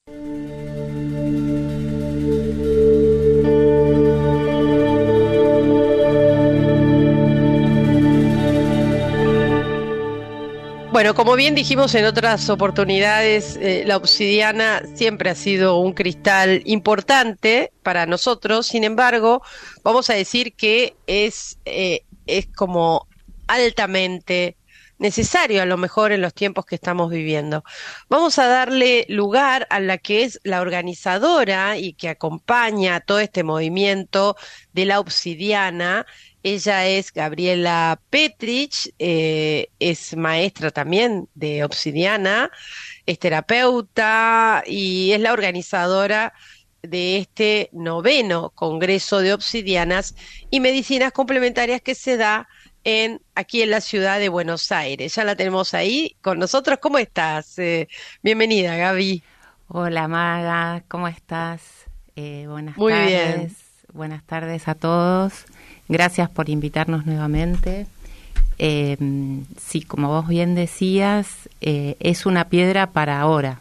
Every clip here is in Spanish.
Bueno, como bien dijimos en otras oportunidades, la obsidiana siempre ha sido un cristal importante para nosotros. Sin embargo, vamos a decir que es como altamente necesario, a lo mejor en los tiempos que estamos viviendo. Vamos a darle lugar a la que es la organizadora y que acompaña todo este movimiento de la obsidiana. Ella es Gabriela Petrich, es maestra también de obsidiana, es terapeuta y es la organizadora de este 9º Congreso de Obsidianas y Medicinas Complementarias que se da aquí en la ciudad de Buenos Aires. Ya la tenemos ahí con nosotros. ¿Cómo estás? Bienvenida, Gaby. Hola, Maga, ¿cómo estás? Buenas Muy tardes. bien. Buenas tardes a todos. Gracias por invitarnos nuevamente. Sí, como vos bien decías, es una piedra para ahora.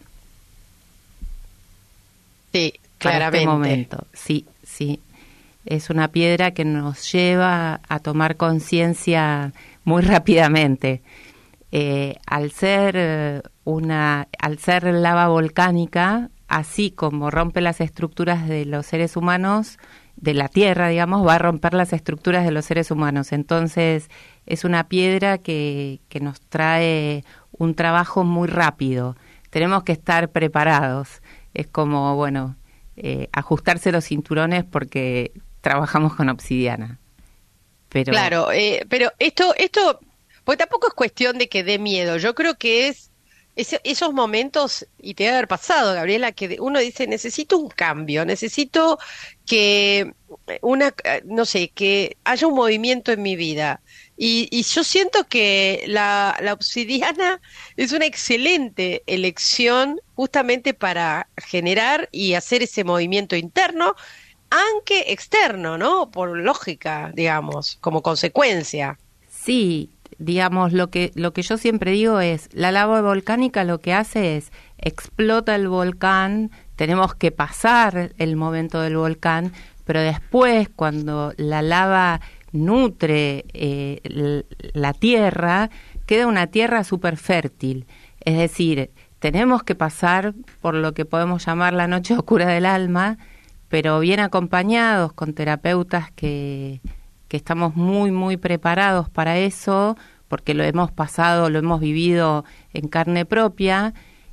Sí, para claramente. este momento. Sí, sí. Es una piedra que nos lleva a tomar conciencia muy rápidamente. Al ser lava volcánica, así como rompe las estructuras de los seres humanos, de la Tierra, digamos, va a romper las estructuras de los seres humanos. Entonces, es una piedra que nos trae un trabajo muy rápido. Tenemos que estar preparados. Es como, bueno, ajustarse los cinturones porque trabajamos con obsidiana. Pero Claro, pero esto, pues tampoco es cuestión de que dé miedo. Yo creo que esos momentos, y te debe haber pasado, Gabriela, que uno dice, necesito un cambio, necesito que no sé, que haya un movimiento en mi vida. Y yo siento que la obsidiana es una excelente elección justamente para generar y hacer ese movimiento interno, aunque externo, ¿no? Por lógica, digamos, como consecuencia. sí, digamos, lo que yo siempre digo es, la lava volcánica lo que hace es, explota el volcán, tenemos que pasar el momento del volcán, pero después, cuando la lava nutre la tierra, queda una tierra súper fértil. Es decir, tenemos que pasar por lo que podemos llamar la noche oscura del alma, pero bien acompañados con terapeutas que estamos muy, muy preparados para eso, porque lo hemos pasado, lo hemos vivido en carne propia.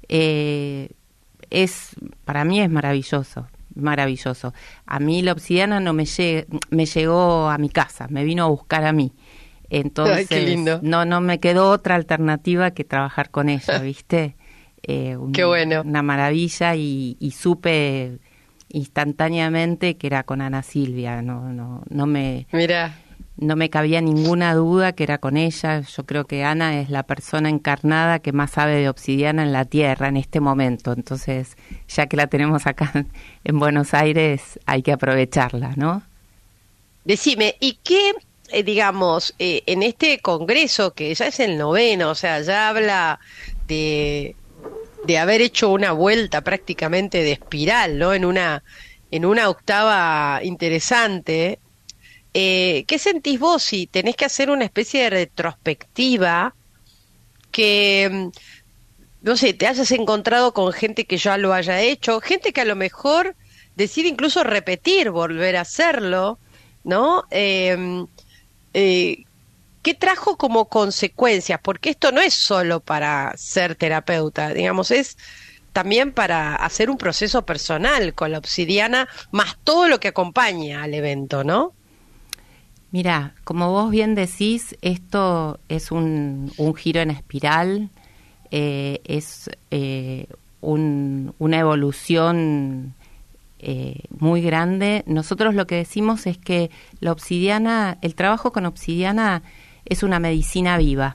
Para mí es maravilloso, maravilloso. A mí la obsidiana no me llegó a mi casa, me vino a buscar a mí. Entonces, Ay, qué lindo. no me quedó otra alternativa que trabajar con ella, ¿viste? Qué bueno. Una maravilla y supe instantáneamente que era con Ana Silvia, no Mira. me cabía ninguna duda que era con ella. Yo creo que Ana es la persona encarnada que más sabe de obsidiana en la Tierra en este momento. Entonces, ya que la tenemos acá en Buenos Aires, hay que aprovecharla, ¿no? Decime, ¿y qué, digamos, en este congreso, que ya es el 9º, o sea, ya habla de haber hecho una vuelta prácticamente de espiral, ¿no? En una octava interesante. ¿Qué sentís vos si tenés que hacer una especie de retrospectiva que, no sé, te hayas encontrado con gente que ya lo haya hecho, gente que a lo mejor decide incluso repetir, volver a hacerlo, ¿no? ¿Qué trajo como consecuencias? Porque esto no es solo para ser terapeuta, digamos, es también para hacer un proceso personal con la obsidiana, más todo lo que acompaña al evento, ¿no? Mira, como vos bien decís, esto es un giro en espiral, es una evolución muy grande. Nosotros lo que decimos es que la obsidiana, el trabajo con obsidiana es una medicina viva,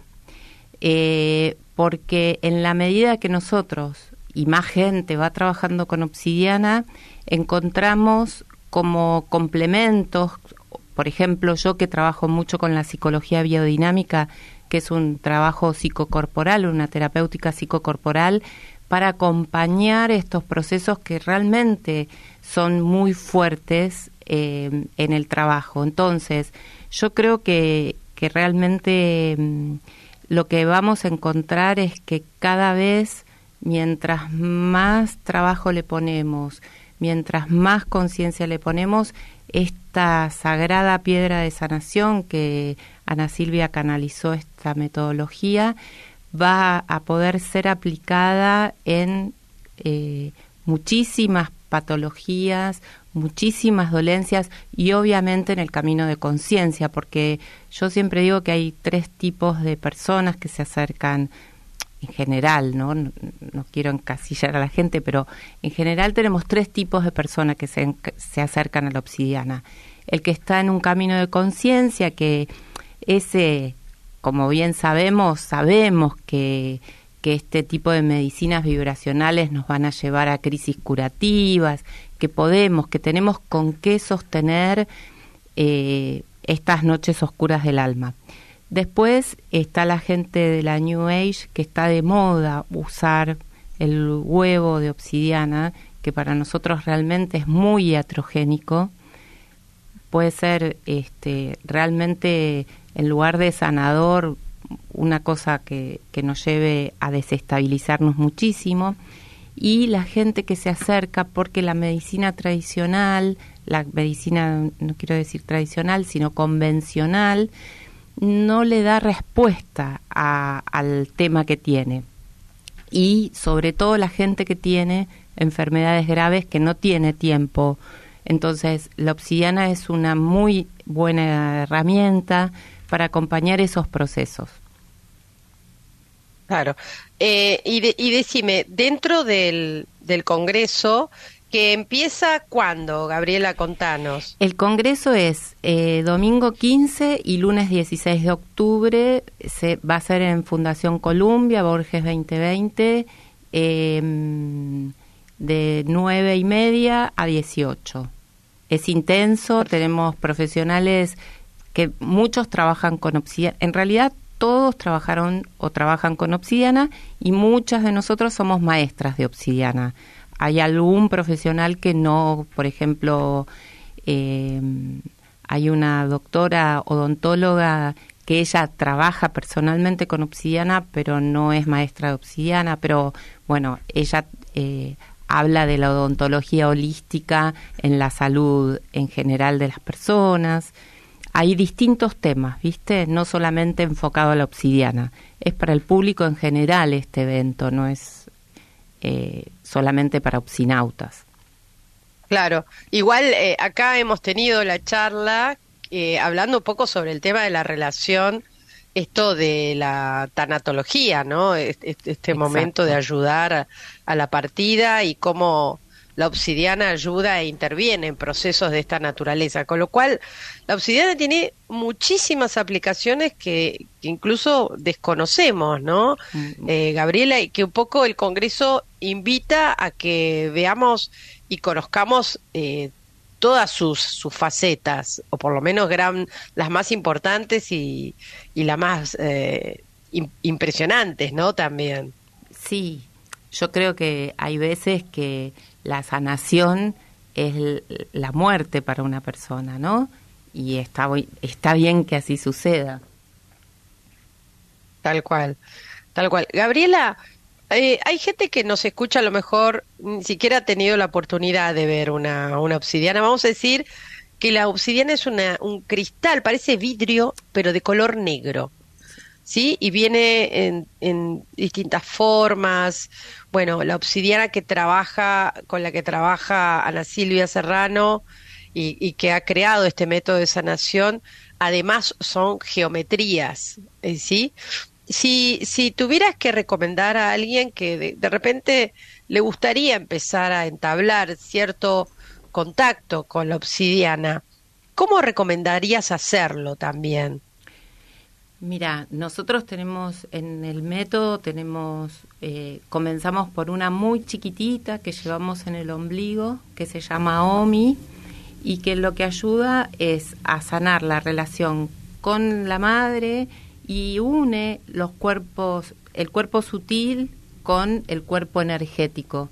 porque en la medida que nosotros y más gente va trabajando con obsidiana, encontramos como complementos. Por ejemplo, yo que trabajo mucho con la psicología biodinámica, que es un trabajo psicocorporal, una terapéutica psicocorporal, para acompañar estos procesos que realmente son muy fuertes en el trabajo. Entonces, yo creo que realmente lo que vamos a encontrar es que cada vez, mientras más trabajo le ponemos, mientras más conciencia le ponemos, esta sagrada piedra de sanación que Ana Silvia canalizó, esta metodología, va a poder ser aplicada en muchísimas patologías, muchísimas dolencias y obviamente en el camino de conciencia, porque yo siempre digo que hay 3 tipos de personas que se acercan en general, ¿no? No quiero encasillar a la gente, pero en general tenemos 3 tipos de personas que se acercan a la obsidiana. El que está en un camino de conciencia, que ese, como bien sabemos que este tipo de medicinas vibracionales nos van a llevar a crisis curativas, que tenemos con qué sostener estas noches oscuras del alma. Después está la gente de la New Age, que está de moda usar el huevo de obsidiana, que para nosotros realmente es muy iatrogénico. Puede ser realmente, en lugar de sanador, una cosa que nos lleve a desestabilizarnos muchísimo. Y la gente que se acerca porque la medicina tradicional, la medicina, no quiero decir tradicional, sino convencional, no le da respuesta al tema que tiene. Y sobre todo la gente que tiene enfermedades graves, que no tiene tiempo. Entonces, la obsidiana es una muy buena herramienta para acompañar esos procesos. Claro. Y decime, dentro del Congreso, que empieza ¿cuándo, Gabriela? Contanos. El Congreso es domingo 15 y lunes 16 de octubre. Va a ser en Fundación Columbia, Borges 2020, de 9:30 a 18. Es intenso, tenemos profesionales que muchos trabajan con obsidiana. En realidad todos trabajaron o trabajan con obsidiana y muchas de nosotros somos maestras de obsidiana. Hay algún profesional que no, por ejemplo, hay una doctora odontóloga que ella trabaja personalmente con obsidiana, pero no es maestra de obsidiana, pero bueno, ella habla de la odontología holística en la salud en general de las personas. Hay distintos temas, ¿viste? No solamente enfocado a la obsidiana. Es para el público en general este evento, no es solamente para obsinautas. Claro. Igual acá hemos tenido la charla hablando un poco sobre el tema de la relación, esto de la tanatología, ¿no? Este momento de ayudar a la partida y cómo la obsidiana ayuda e interviene en procesos de esta naturaleza, con lo cual la obsidiana tiene muchísimas aplicaciones que incluso desconocemos, ¿no? Gabriela, y que un poco el Congreso invita a que veamos y conozcamos todas sus facetas, o por lo menos las más importantes y las más impresionantes, ¿no? También. Sí, yo creo que hay veces que la sanación es la muerte para una persona, ¿no? Y está bien que así suceda. Tal cual, tal cual. Gabriela, hay gente que nos escucha, a lo mejor ni siquiera ha tenido la oportunidad de ver una obsidiana. Vamos a decir que la obsidiana es un cristal, parece vidrio, pero de color negro, ¿sí? Y viene en distintas formas. Bueno, la obsidiana con la que trabaja Ana Silvia Serrano y que ha creado este método de sanación, además son geometrías, ¿sí? Si tuvieras que recomendar a alguien que de repente le gustaría empezar a entablar cierto contacto con la obsidiana, ¿cómo recomendarías hacerlo también? Mira, nosotros en el método comenzamos por una muy chiquitita que llevamos en el ombligo, que se llama OMI, y que lo que ayuda es a sanar la relación con la madre y une el cuerpo sutil con el cuerpo energético.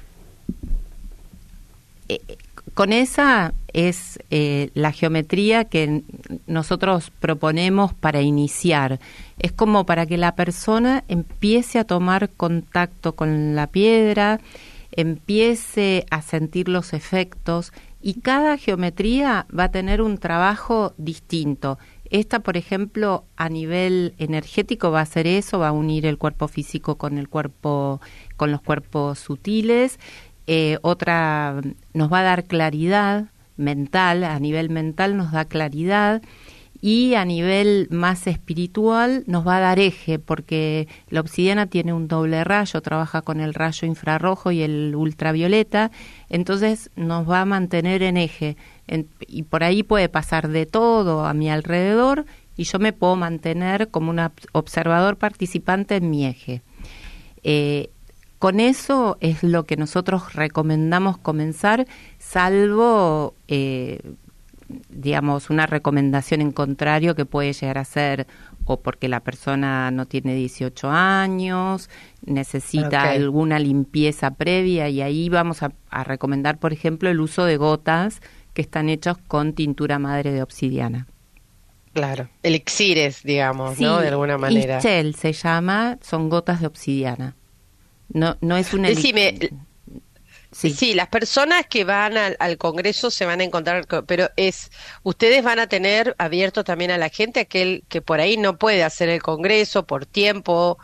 Con esa es la geometría que nosotros proponemos para iniciar. Es como para que la persona empiece a tomar contacto con la piedra, empiece a sentir los efectos, y cada geometría va a tener un trabajo distinto. Esta, por ejemplo, a nivel energético va a hacer eso, va a unir el cuerpo físico con el cuerpo, con los cuerpos sutiles. Otra nos va a dar claridad mental, a nivel mental nos da claridad, y a nivel más espiritual nos va a dar eje, porque la obsidiana tiene un doble rayo, trabaja con el rayo infrarrojo y el ultravioleta, entonces nos va a mantener en eje, y por ahí puede pasar de todo a mi alrededor y yo me puedo mantener como un observador participante en mi eje. Con eso es lo que nosotros recomendamos comenzar, salvo, digamos, una recomendación en contrario que puede llegar a ser o porque la persona no tiene 18 años, necesita alguna limpieza previa, y ahí vamos a recomendar, por ejemplo, el uso de gotas que están hechas con tintura madre de obsidiana. Claro, elixires, digamos, sí, ¿no? De alguna manera. Ischel se llama, son gotas de obsidiana. No es una Decime, sí, las personas que van al Congreso se van a encontrar, pero ustedes van a tener abierto también a la gente, aquel que por ahí no puede hacer el Congreso por tiempo,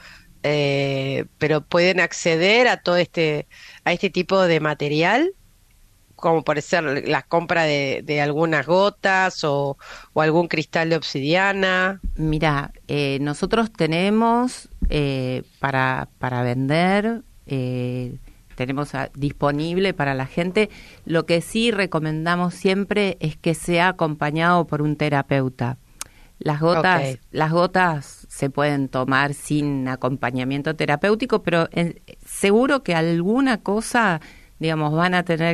pero pueden acceder a a este tipo de material, como por ser la compra de algunas gotas o algún cristal de obsidiana. Mira, nosotros tenemos para vender, tenemos disponible para la gente. Lo que sí recomendamos siempre es que sea acompañado por un terapeuta. Las gotas se pueden tomar sin acompañamiento terapéutico, pero seguro que alguna cosa, digamos, nos van a tener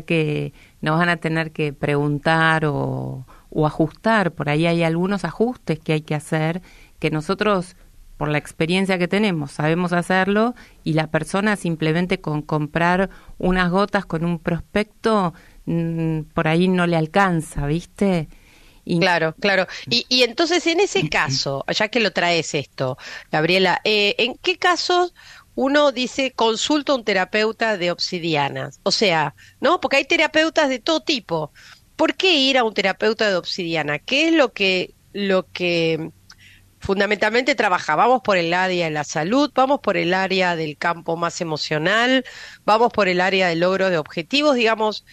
que preguntar o ajustar. Por ahí hay algunos ajustes que hay que hacer, que nosotros, por la experiencia que tenemos, sabemos hacerlo, y la persona simplemente con comprar unas gotas con un prospecto, por ahí no le alcanza, ¿viste? Claro. Y entonces, en ese caso, ya que lo traes esto, Gabriela, ¿en qué casos uno dice consulta a un terapeuta de obsidianas? O sea, ¿no? Porque hay terapeutas de todo tipo. ¿Por qué ir a un terapeuta de obsidiana? ¿Qué es lo que fundamentalmente trabaja? ¿Vamos por el área de la salud? ¿Vamos por el área del campo más emocional? ¿Vamos por el área del logro de objetivos? Digamos,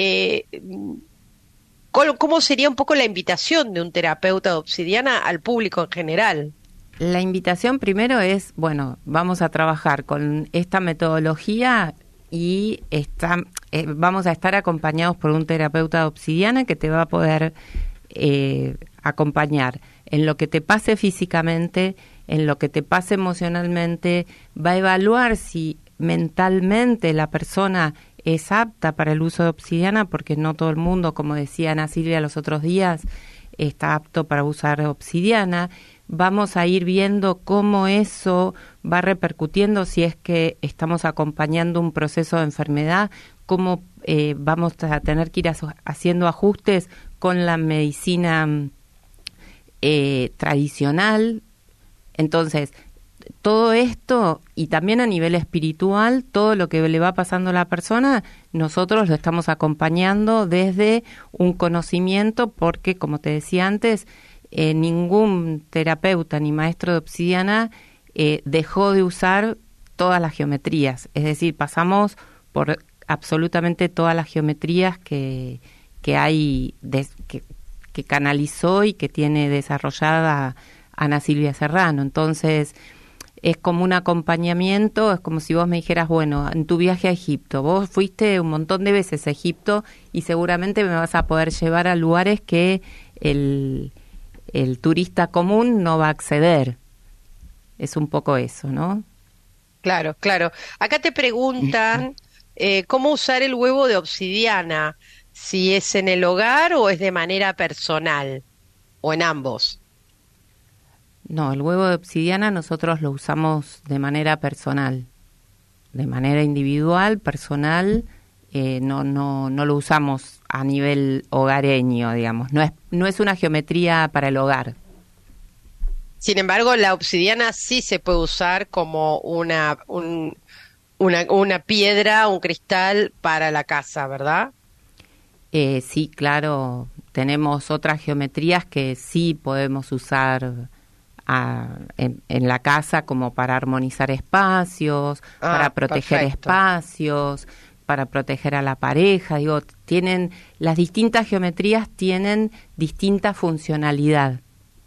¿cómo sería un poco la invitación de un terapeuta de obsidiana al público en general? La invitación primero es, bueno, vamos a trabajar con esta metodología y vamos a estar acompañados por un terapeuta de obsidiana que te va a poder acompañar en lo que te pase físicamente, en lo que te pase emocionalmente, va a evaluar si mentalmente la persona es apta para el uso de obsidiana, porque no todo el mundo, como decía Ana Silvia los otros días, está apto para usar obsidiana. Vamos a ir viendo cómo eso va repercutiendo, si es que estamos acompañando un proceso de enfermedad, cómo vamos a tener que ir haciendo ajustes con la medicina tradicional. Entonces, todo esto, y también a nivel espiritual, todo lo que le va pasando a la persona, nosotros lo estamos acompañando desde un conocimiento, porque, como te decía antes, ningún terapeuta ni maestro de obsidiana dejó de usar todas las geometrías. Es decir, pasamos por absolutamente todas las geometrías que hay, que canalizó y que tiene desarrollada Ana Silvia Serrano. Entonces, es como un acompañamiento, es como si vos me dijeras, bueno, en tu viaje a Egipto, vos fuiste un montón de veces a Egipto y seguramente me vas a poder llevar a lugares que el turista común no va a acceder. Es un poco eso, ¿no? Claro. Acá te preguntan cómo usar el huevo de obsidiana, si es en el hogar o es de manera personal, o en ambos. No, el huevo de obsidiana nosotros lo usamos de manera personal. de manera individual, personal, no lo usamos a nivel hogareño, digamos. No es una geometría para el hogar. Sin embargo, la obsidiana sí se puede usar como una piedra, un cristal para la casa, ¿verdad? Sí, claro, tenemos otras geometrías que sí podemos usar en la casa, como para armonizar espacios, para proteger espacios, para proteger a la pareja. Digo, las distintas geometrías tienen distinta funcionalidad.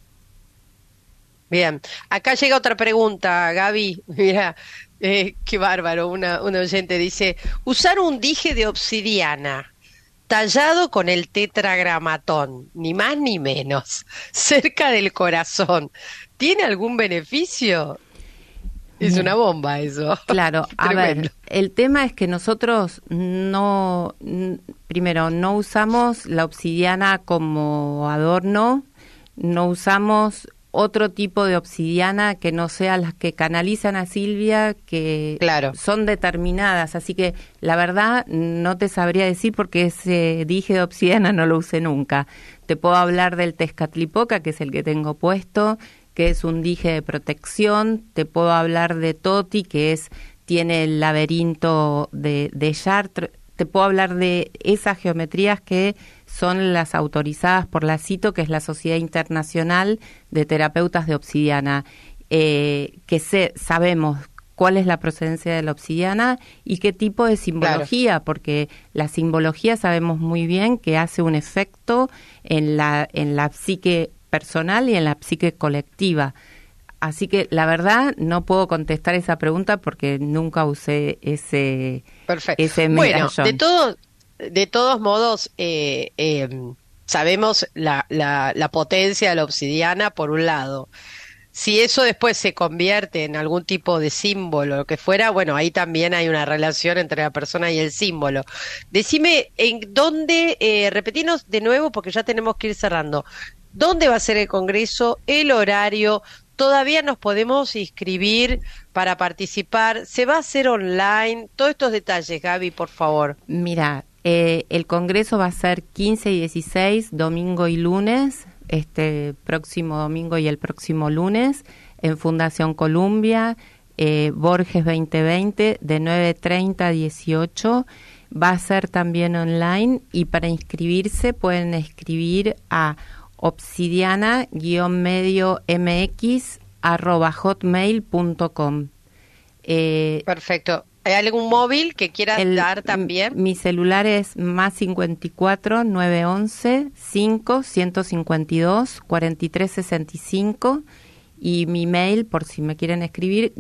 Bien, acá llega otra pregunta, Gaby. Mira, qué bárbaro. Una oyente dice: usar un dije de obsidiana tallado con el tetragramatón, ni más ni menos, cerca del corazón, ¿tiene algún beneficio? Es una bomba eso. Claro, a ver, el tema es que nosotros primero, no usamos la obsidiana como adorno, no usamos otro tipo de obsidiana que no sea las que canalizan a Silvia, que son determinadas, así que la verdad no te sabría decir porque ese dije de obsidiana no lo usé nunca. Te puedo hablar del Tezcatlipoca, que es el que tengo puesto, que es un dije de protección. Te puedo hablar de Toti, que tiene el laberinto de Chartres. Te puedo hablar de esas geometrías que son las autorizadas por la CITO, que es la Sociedad Internacional de Terapeutas de Obsidiana, sabemos cuál es la procedencia de la obsidiana y qué tipo de simbología, porque la simbología sabemos muy bien que hace un efecto en la psique personal y en la psique colectiva. Así que la verdad no puedo contestar esa pregunta porque nunca usé ese medallón. Bueno, de todos modos, sabemos la potencia de la obsidiana por un lado. Si eso después se convierte en algún tipo de símbolo, lo que fuera, bueno, ahí también hay una relación entre la persona y el símbolo. Decime, ¿en dónde, repetinos de nuevo porque ya tenemos que ir cerrando, dónde va a ser el congreso, el horario? Todavía nos podemos inscribir para participar. ¿Se va a hacer online? Todos estos detalles, Gaby, por favor. Mira, el congreso va a ser 15 y 16, domingo y lunes, este próximo domingo y el próximo lunes, en Fundación Columbia, Borges 2020, de 9:30 a 18. Va a ser también online y para inscribirse pueden escribir a obsidiana-mx@hotmail.com. Perfecto. ¿Hay algún móvil que quieras dar también? Mi celular es +54 911 5 152 4365 y mi mail, por si me quieren escribir,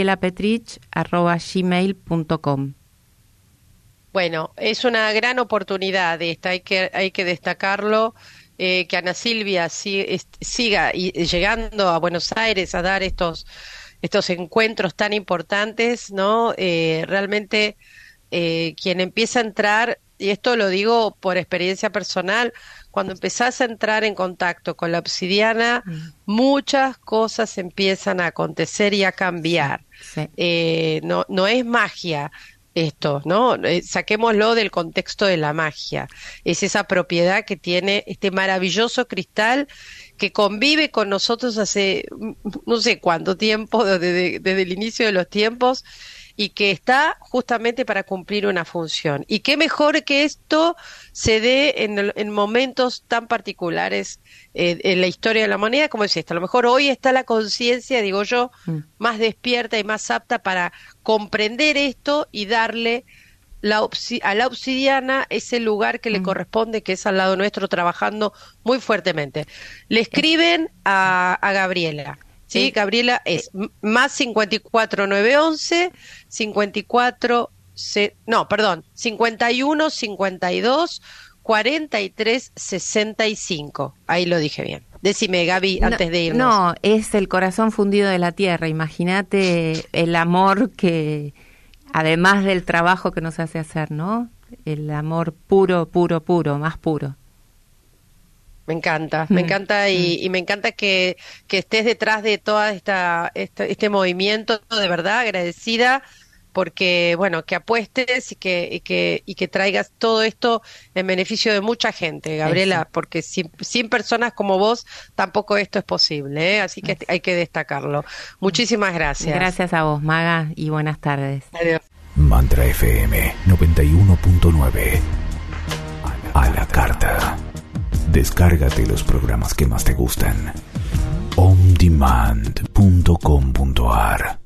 gabrielapetrich@gmail.com. Bueno, es una gran oportunidad esta, hay que destacarlo. Que Ana Silvia siga llegando a Buenos Aires a dar estos encuentros tan importantes, ¿no? Realmente quien empieza a entrar, y esto lo digo por experiencia personal, cuando empezás a entrar en contacto con la obsidiana, muchas cosas empiezan a acontecer y a cambiar. Sí. No es magia esto, ¿no? Saquémoslo del contexto de la magia. Es esa propiedad que tiene este maravilloso cristal que convive con nosotros hace no sé cuánto tiempo, desde el inicio de los tiempos, y que está justamente para cumplir una función. Y qué mejor que esto se dé en momentos tan particulares en la historia de la humanidad como es esta. A lo mejor hoy está la conciencia, digo yo, más despierta y más apta para comprender esto y darle a la obsidiana ese lugar que le corresponde, que es al lado nuestro, trabajando muy fuertemente. Le escriben a Gabriela. Sí, Gabriela es +54 911 51 52 43 65. Ahí lo dije bien. Decime, Gaby, antes de irnos. No, es el corazón fundido de la tierra. Imagínate el amor que, además del trabajo que nos hace hacer, ¿no? El amor puro, puro, puro, más puro. Me encanta y me encanta que estés detrás de toda este movimiento, de verdad, agradecida porque bueno, que apuestes y que traigas todo esto en beneficio de mucha gente, Gabriela, porque sin personas como vos tampoco esto es posible, ¿eh? Así que hay que destacarlo. Muchísimas gracias. Gracias a vos, Maga, y buenas tardes. Adiós. Mantra FM 91.9. A la carta. Descárgate los programas que más te gustan. ondemand.com.ar